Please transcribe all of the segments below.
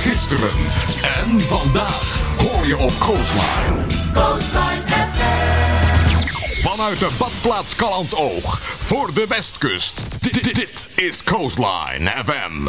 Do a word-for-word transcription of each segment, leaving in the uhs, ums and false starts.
gisteren en vandaag hoor je op Coastline. Coastline F M. Vanuit de badplaats Callantsoog voor de Westkust. Dit, dit, dit is Coastline F M.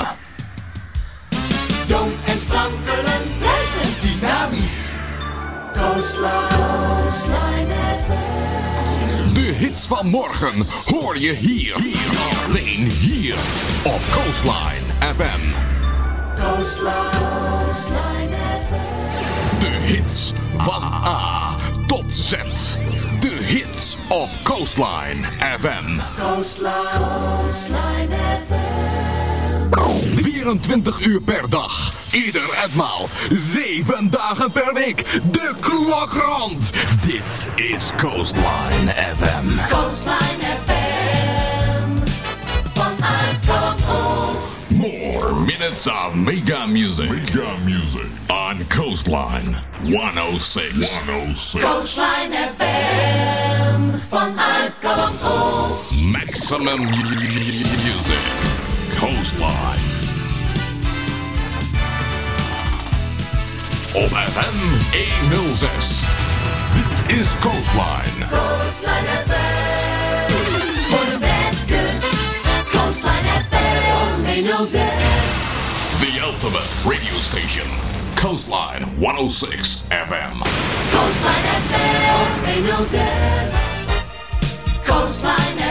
Jong en sprankelend, bruisend, dynamisch. Coastline, Coastline F M. De hits van morgen hoor je hier. hier. Alleen hier op Coastline F M. Coastline, Coastline F M. De hits van A tot Z. De hits op Coastline F M. Coastline, Coastline F M. vierentwintig uur per dag. Ieder etmaal. Zeven dagen per week. De klok rond. Dit is Coastline F M. Coastline F M. Vanuit Callantsoog. More minutes of mega music. Mega music. On Coastline honderdzes. honderdzes. Coastline F M. Vanuit Callantsoog. Maximum music. Coastline. Op F M honderdzes. Dit is Coastline. Coastline F M. Voor de Westkust. Coastline F M. honderdzes. The ultimate radio station. Coastline honderdzes F M. Coastline F M. honderdzes. Coastline